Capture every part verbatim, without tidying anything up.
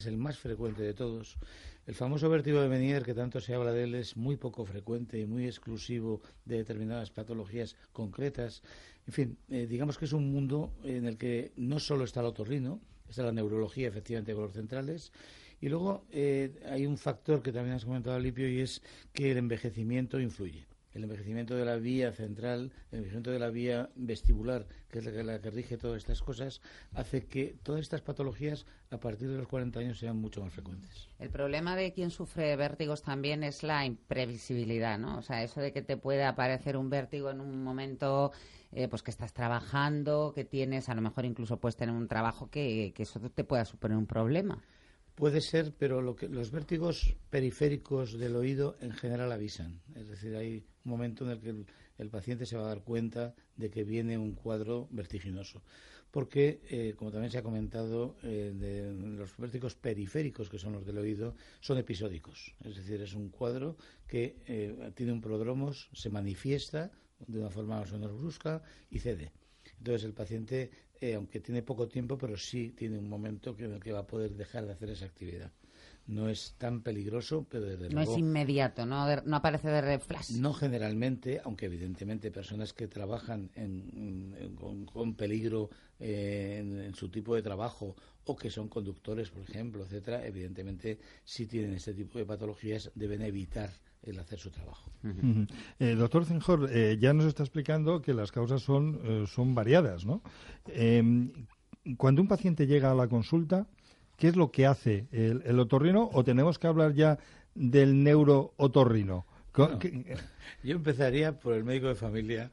es el más frecuente de todos. El famoso vértigo de Meniere, que tanto se habla de él, es muy poco frecuente y muy exclusivo de determinadas patologías concretas. En fin, eh, digamos que es un mundo en el que no solo está el otorrino, está la neurología, efectivamente, con los centrales, y luego eh, hay un factor que también has comentado, Alipio, y es que el envejecimiento influye. El envejecimiento de la vía central, el envejecimiento de la vía vestibular, que es la que, la que rige todas estas cosas, hace que todas estas patologías a partir de los cuarenta años sean mucho más frecuentes. El problema de quien sufre vértigos también es la imprevisibilidad, ¿no? O sea, eso de que te puede aparecer un vértigo en un momento eh, pues que estás trabajando, que tienes, a lo mejor incluso puedes tener un trabajo que, que eso te pueda suponer un problema. Puede ser, pero lo que, los vértigos periféricos del oído en general avisan. Es decir, hay un momento en el que el, el paciente se va a dar cuenta de que viene un cuadro vertiginoso. Porque, eh, como también se ha comentado, eh, de, los vértigos periféricos, que son los del oído, son episódicos. Es decir, es un cuadro que eh, tiene un prodromos, se manifiesta de una forma más o menos brusca y cede. Entonces el paciente, eh, aunque tiene poco tiempo, pero sí tiene un momento que, en el que va a poder dejar de hacer esa actividad. No es tan peligroso, pero desde no luego... No es inmediato, ¿no? De, no aparece de flash. No generalmente, aunque evidentemente personas que trabajan en, en, con, con peligro eh, en, en su tipo de trabajo o que son conductores, por ejemplo, etcétera, evidentemente si tienen este tipo de patologías deben evitar el hacer su trabajo. Uh-huh. Eh, doctor Zenjor, eh, ya nos está explicando que las causas son, eh, son variadas, ¿no? Eh, cuando un paciente llega a la consulta, ¿qué es lo que hace el, el otorrino o tenemos que hablar ya del neurootorrino? Bueno, yo empezaría por el médico de familia.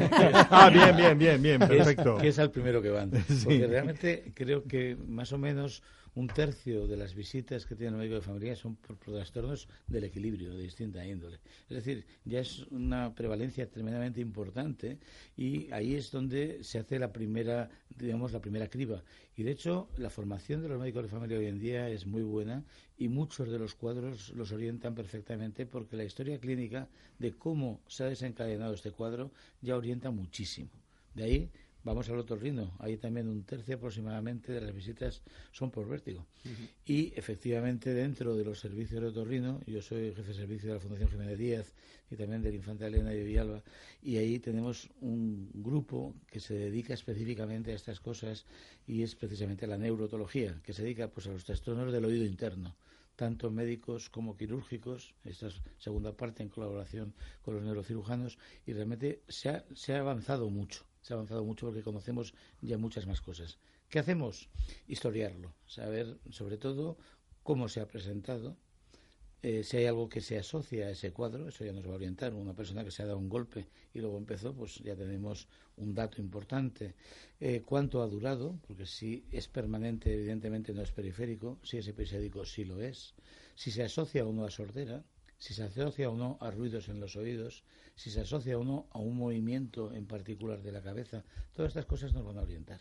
Ah, bien, bien, bien, bien, perfecto. Que es, que es al primero que van. Porque sí. realmente creo que más o menos un tercio de las visitas que tiene el médico de familia son por, por trastornos del equilibrio, de distinta índole. Es decir, ya es una prevalencia tremendamente importante y ahí es donde se hace la primera, digamos, la primera criba. Y de hecho, la formación de los médicos de familia hoy en día es muy buena y muchos de los cuadros los orientan perfectamente porque la historia clínica de cómo se ha desencadenado este cuadro ya orienta muchísimo. De ahí vamos al otorrino. Ahí también un tercio aproximadamente de las visitas son por vértigo. Uh-huh. Y efectivamente dentro de los servicios de otorrino, yo soy jefe de servicio de la Fundación Jiménez Díaz y también del Infanta Elena de Villalba, y ahí tenemos un grupo que se dedica específicamente a estas cosas y es precisamente la neurotología, que se dedica pues a los trastornos del oído interno, tanto médicos como quirúrgicos, esta es segunda parte en colaboración con los neurocirujanos, y realmente se ha, se ha avanzado mucho. Se ha avanzado mucho porque conocemos ya muchas más cosas. ¿Qué hacemos? Historiarlo, saber sobre todo cómo se ha presentado, eh, si hay algo que se asocia a ese cuadro, eso ya nos va a orientar. Una persona que se ha dado un golpe y luego empezó, pues ya tenemos un dato importante. Eh, ¿Cuánto ha durado? Porque si es permanente, evidentemente no es periférico, si es episódico, sí lo es. Si se asocia o no a sordera, si se asocia o no a ruidos en los oídos, si se asocia o no a un movimiento en particular de la cabeza, todas estas cosas nos van a orientar.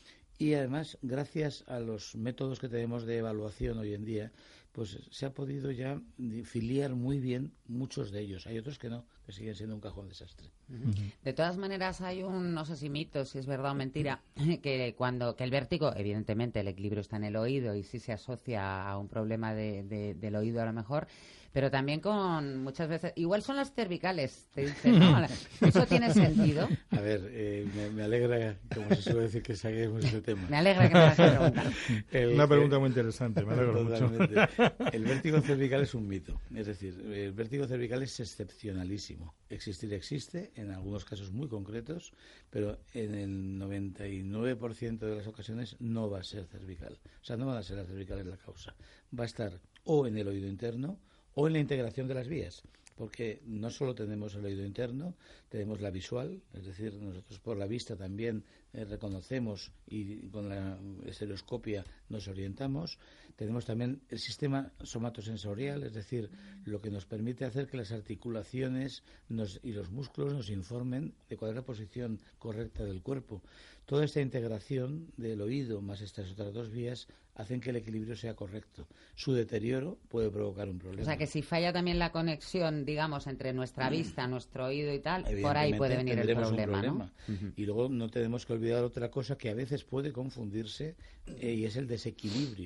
Y además, gracias a los métodos que tenemos de evaluación hoy en día, pues se ha podido ya filiar muy bien muchos de ellos. Hay otros que no, que siguen siendo un cajón desastre. Uh-huh. De todas maneras, hay un, no sé si mito, si es verdad o mentira, que cuando que el vértigo, evidentemente el equilibrio está en el oído y sí se asocia a un problema de, de, del oído a lo mejor, pero también con muchas veces, igual son las cervicales, te dicen, ¿no? ¿Eso tiene sentido? A ver, eh, me, me alegra, como se suele decir, que saquemos ese tema. Me alegra que me hagas preguntar. El, Una pregunta muy interesante, me alegro totalmente. mucho. El vértigo cervical es un mito, es decir, el vértigo cervical es excepcionalísimo. Existir existe, en algunos casos muy concretos, pero en el noventa y nueve por ciento de las ocasiones no va a ser cervical. O sea, no van a ser las cervicales la causa. Va a estar o en el oído interno o en la integración de las vías, porque no solo tenemos el oído interno, tenemos la visual, es decir, nosotros por la vista también eh, reconocemos y con la estereoscopia nos orientamos, tenemos también el sistema somatosensorial, es decir, lo que nos permite hacer que las articulaciones nos, y los músculos nos informen de cuál es la posición correcta del cuerpo. Toda esta integración del oído más estas otras dos vías hacen que el equilibrio sea correcto. Su deterioro puede provocar un problema. O sea, que si falla también la conexión, digamos, entre nuestra vista, nuestro oído y tal, por ahí puede venir el problema, problema, ¿no? Uh-huh. Y luego no tenemos que olvidar otra cosa que a veces puede confundirse eh, y es el desequilibrio.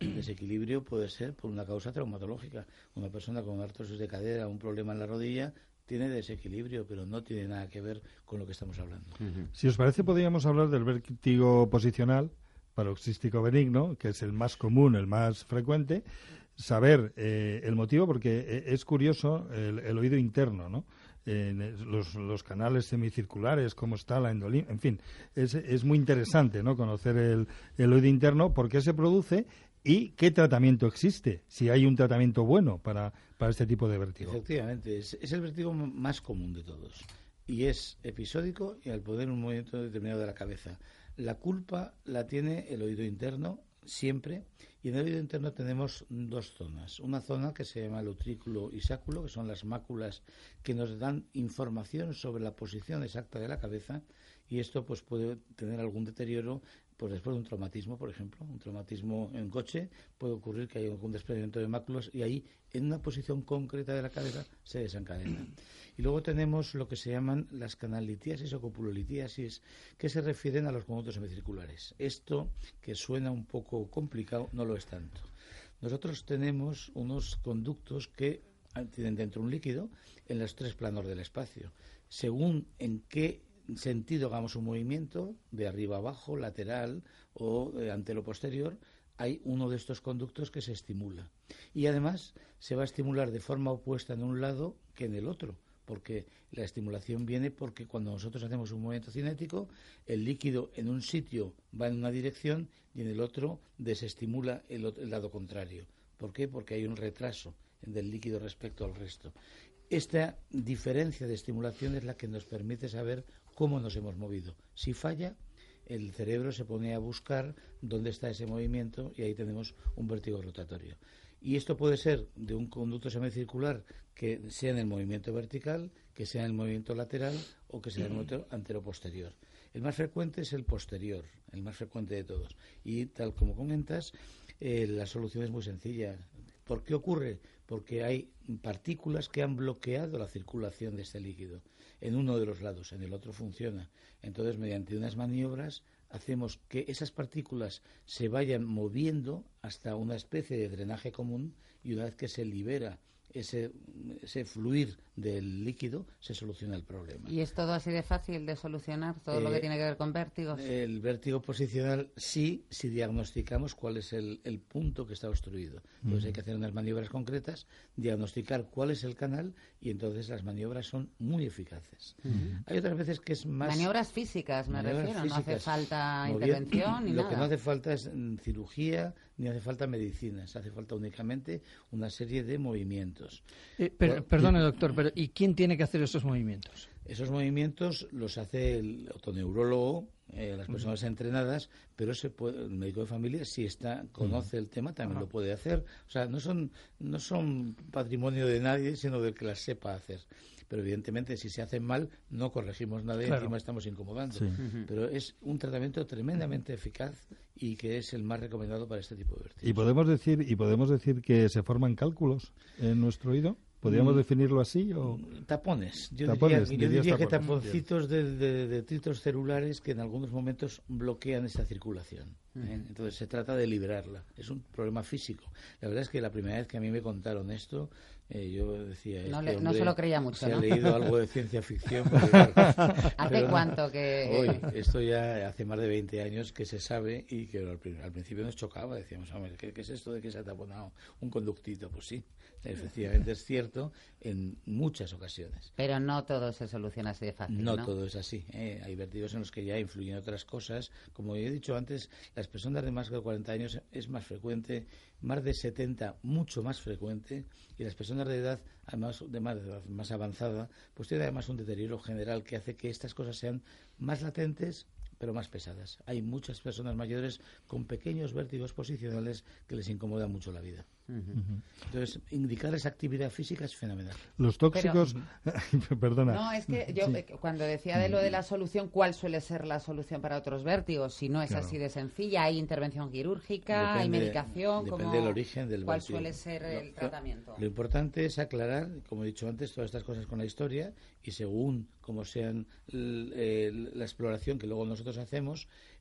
El desequilibrio puede ser por una causa traumatológica. Una persona con artrosis de cadera, un problema en la rodilla, tiene desequilibrio, pero no tiene nada que ver con lo que estamos hablando. Uh-huh. Si os parece, podríamos hablar del vértigo posicional paroxístico benigno, que es el más común, el más frecuente, saber eh, el motivo, porque es curioso el, el oído interno, ¿no? Eh, los, los canales semicirculares, cómo está la endolina, en fin, es, es muy interesante, ¿no? Conocer el, el oído interno, por qué se produce y qué tratamiento existe, si hay un tratamiento bueno para, para este tipo de vértigo. Efectivamente, es, es el vértigo más común de todos y es episódico y al poder un movimiento determinado de la cabeza. La culpa la tiene el oído interno siempre, y en el oído interno tenemos dos zonas. Una zona que se llama el utrículo y sáculo, que son las máculas que nos dan información sobre la posición exacta de la cabeza, y esto pues puede tener algún deterioro pues después de un traumatismo, por ejemplo, un traumatismo en coche, puede ocurrir que haya algún desprendimiento de máculas y ahí, en una posición concreta de la cabeza, se desencadena. Y luego tenemos lo que se llaman las canalitiasis o copulolitiasis, que se refieren a los conductos semicirculares. Esto, que suena un poco complicado, no lo es tanto. Nosotros tenemos unos conductos que tienen dentro un líquido en los tres planos del espacio. Según en qué sentido hagamos un movimiento, de arriba a abajo, lateral o eh, antero-posterior, hay uno de estos conductos que se estimula. Y además se va a estimular de forma opuesta en un lado que en el otro, porque la estimulación viene porque cuando nosotros hacemos un movimiento cinético, el líquido en un sitio va en una dirección y en el otro desestimula el, otro, el lado contrario. ¿Por qué? Porque hay un retraso del líquido respecto al resto. Esta diferencia de estimulación es la que nos permite saber cómo nos hemos movido. Si falla, el cerebro se pone a buscar dónde está ese movimiento y ahí tenemos un vértigo rotatorio. Y esto puede ser de un conducto semicircular que sea en el movimiento vertical, que sea en el movimiento lateral o que sea en el movimiento anteroposterior. El más frecuente es el posterior, el más frecuente de todos. Y tal como comentas, eh, la solución es muy sencilla. ¿Por qué ocurre? Porque hay partículas que han bloqueado la circulación de este líquido en uno de los lados, en el otro funciona. Entonces, mediante unas maniobras, hacemos que esas partículas se vayan moviendo hasta una especie de drenaje común y una vez que se libera ese, ese fluir del líquido, se soluciona el problema. ¿Y es todo así de fácil de solucionar, todo eh, lo que tiene que ver con vértigos? El vértigo posicional sí, si diagnosticamos cuál es el, el punto que está obstruido. Entonces uh-huh. hay que hacer unas maniobras concretas, diagnosticar cuál es el canal y entonces las maniobras son muy eficaces. Uh-huh. Hay otras veces que es más... Maniobras físicas, me maniobras refiero, físicas, no hace falta moviendo, intervención ni lo nada. Lo que no hace falta es cirugía, ni hace falta medicinas, hace falta únicamente una serie de movimientos. Eh, per, perdone, doctor, pero ¿y quién tiene que hacer esos movimientos? Esos movimientos los hace el otoneurólogo, eh, las personas uh-huh. entrenadas, pero se puede, el médico de familia, si está conoce uh-huh. el tema, también uh-huh. lo puede hacer. O sea, no son, no son patrimonio de nadie, sino del que las sepa hacer. Pero evidentemente, si se hacen mal, no corregimos nada y claro. encima estamos incomodando. Sí. Uh-huh. Pero es un tratamiento tremendamente eficaz y que es el más recomendado para este tipo de vértigos. ¿Y podemos decir, y podemos decir que se forman cálculos en nuestro oído? ¿Podríamos mm, definirlo así? O... Tapones. Yo tapones, diría, yo diría que taponcitos de, de detritos celulares que en algunos momentos bloquean esta circulación. ¿eh? Entonces se trata de liberarla. Es un problema físico. La verdad es que la primera vez que a mí me contaron esto, eh, yo decía... No, este le, hombre no se lo creía mucho, se ¿no? ha leído algo de ciencia ficción. Pero, ¿Hace cuánto que...? Hoy, esto ya hace más de veinte años que se sabe y que al, al principio nos chocaba. Decíamos, hombre, ¿qué, ¿qué es esto de que se ha taponado un conductito? Pues sí, efectivamente es cierto en muchas ocasiones. Pero no todo se soluciona así de fácil, ¿no? No todo es así. ¿eh? Hay vértigos en los que ya influyen otras cosas. Como he dicho antes, las personas de más de cuarenta años es más frecuente, más de setenta mucho más frecuente, y las personas de edad además de más, de edad más avanzada, pues tiene además un deterioro general que hace que estas cosas sean más latentes pero más pesadas. Hay muchas personas mayores con pequeños vértigos posicionales que les incomoda mucho la vida. Uh-huh. Entonces, indicarles actividad física es fenomenal. Los tóxicos... Pero, perdona. No, es que yo sí. cuando decía de lo de la solución, ¿cuál suele ser la solución para otros vértigos? Si no es claro. así de sencilla, ¿hay intervención quirúrgica? Depende, ¿hay medicación? Depende ¿cómo, del origen del ¿Cuál vértigo? suele ser el lo, tratamiento? Lo, lo importante es aclarar, como he dicho antes, todas estas cosas con la historia y según como sean l, l, la exploración que luego nosotros hacemos,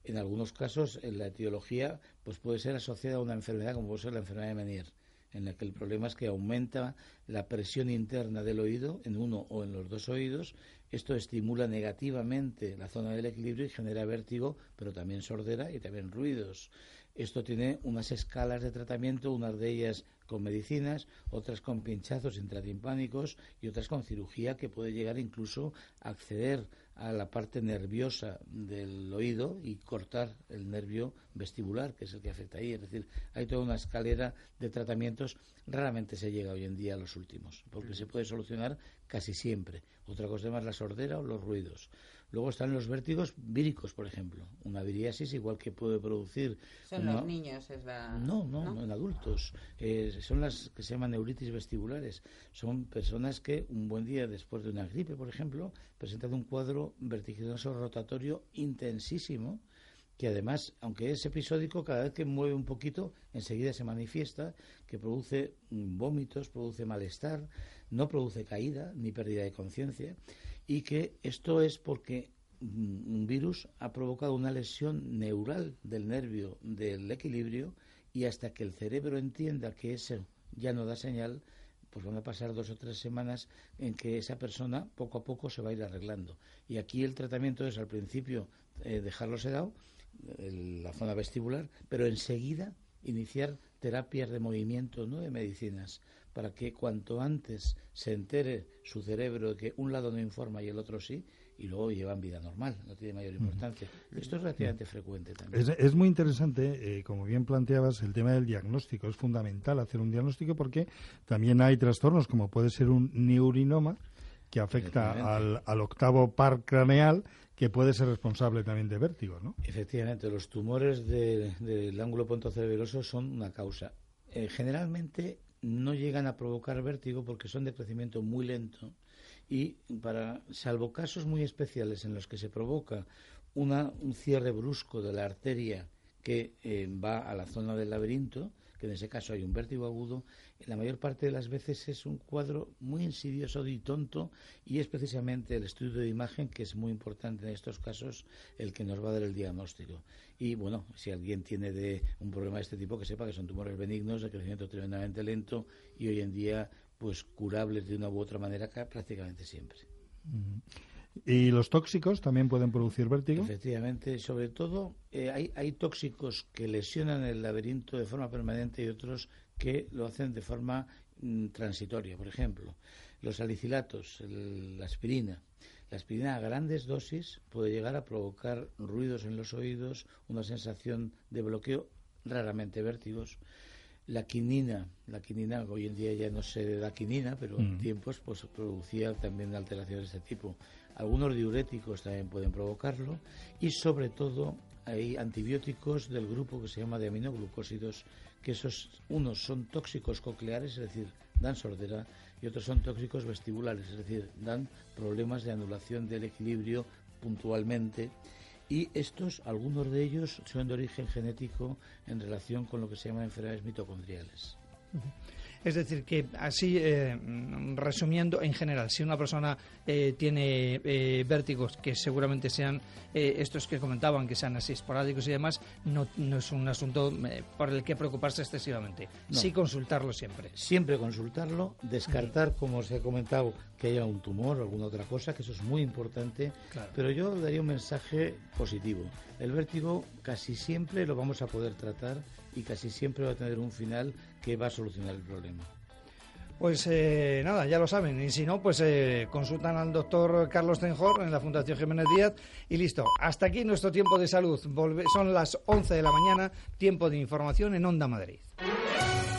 En algunos casos, en la etiología pues puede ser asociada a una enfermedad como puede ser la enfermedad de Meniere, en la que el problema es que aumenta la presión interna del oído en uno o en los dos oídos. Esto estimula negativamente la zona del equilibrio y genera vértigo, pero también sordera y también ruidos. Esto tiene unas escalas de tratamiento, unas de ellas con medicinas, otras con pinchazos intratimpánicos y otras con cirugía, que puede llegar incluso a acceder a la parte nerviosa del oído y cortar el nervio vestibular, que es el que afecta ahí. Es decir, hay toda una escalera de tratamientos. Raramente se llega hoy en día a los últimos, porque se puede solucionar casi siempre. Otra cosa más la sordera o los ruidos. Luego están los vértigos víricos, por ejemplo. Una viriasis, igual que puede producir... Son una... los niños, es la... No, no, no, no en adultos. Eh, son las que se llaman neuritis vestibulares. Son personas que un buen día, después de una gripe, por ejemplo, presentan un cuadro vertiginoso rotatorio intensísimo, que además, aunque es episódico, cada vez que mueve un poquito, enseguida se manifiesta, que produce vómitos, produce malestar, no produce caída ni pérdida de conciencia, y que esto es porque un virus ha provocado una lesión neural del nervio del equilibrio, y hasta que el cerebro entienda que eso ya no da señal, pues van a pasar dos o tres semanas en que esa persona poco a poco se va a ir arreglando. Y aquí el tratamiento es al principio eh, dejarlo sedado, eh, la zona vestibular, pero enseguida iniciar terapias de movimiento, no de medicinas, para que cuanto antes se entere su cerebro de que un lado no informa y el otro sí, y luego llevan vida normal, no tiene mayor importancia. Esto es relativamente frecuente también. Es, es muy interesante, eh, como bien planteabas, el tema del diagnóstico. Es fundamental hacer un diagnóstico porque también hay trastornos, como puede ser un neurinoma, que afecta al, al octavo par craneal, que puede ser responsable también de vértigo, ¿no? Efectivamente, los tumores de, del ángulo pontocerebeloso son una causa. Eh, generalmente no llegan a provocar vértigo porque son de crecimiento muy lento, y para salvo casos muy especiales en los que se provoca una, un cierre brusco de la arteria que eh, va a la zona del laberinto, que en ese caso hay un vértigo agudo, en la mayor parte de las veces es un cuadro muy insidioso y tonto, y es precisamente el estudio de imagen, que es muy importante en estos casos, el que nos va a dar el diagnóstico. Y bueno, si alguien tiene de un problema de este tipo, que sepa que son tumores benignos de crecimiento tremendamente lento y hoy en día pues curables de una u otra manera prácticamente siempre. ¿Y los tóxicos también pueden producir vértigo? Efectivamente, sobre todo eh, hay, hay tóxicos que lesionan el laberinto de forma permanente y otros que lo hacen de forma mm, transitoria. Por ejemplo, los salicilatos, el, la aspirina. La aspirina a grandes dosis puede llegar a provocar ruidos en los oídos, una sensación de bloqueo, raramente vértigos. La quinina, la quinina, hoy en día ya no se da quinina, pero en mm. tiempos pues producía también alteraciones de este tipo. Algunos diuréticos también pueden provocarlo, y sobre todo hay antibióticos del grupo que se llama de aminoglucósidos, que esos unos son tóxicos cocleares, es decir, dan sordera, y otros son tóxicos vestibulares, es decir, dan problemas de anulación del equilibrio puntualmente. Y estos, algunos de ellos, son de origen genético en relación con lo que se llaman enfermedades mitocondriales. Es decir, que así, eh, resumiendo, en general, si una persona eh, tiene eh, vértigos, que seguramente sean eh, estos que comentaban, que sean así esporádicos y demás, no, no es un asunto eh, por el que preocuparse excesivamente. No. Sí consultarlo siempre. Siempre consultarlo, descartar, como os he comentado, que haya un tumor o alguna otra cosa, que eso es muy importante. Claro. Pero yo daría un mensaje positivo. El vértigo casi siempre lo vamos a poder tratar y casi siempre va a tener un final que va a solucionar el problema. Pues eh, nada, ya lo saben, y si no, pues eh, consultan al doctor Carlos Tenjor en la Fundación Jiménez Díaz y listo. Hasta aquí nuestro tiempo de salud. Volve- son las once de la mañana, tiempo de información en Onda Madrid.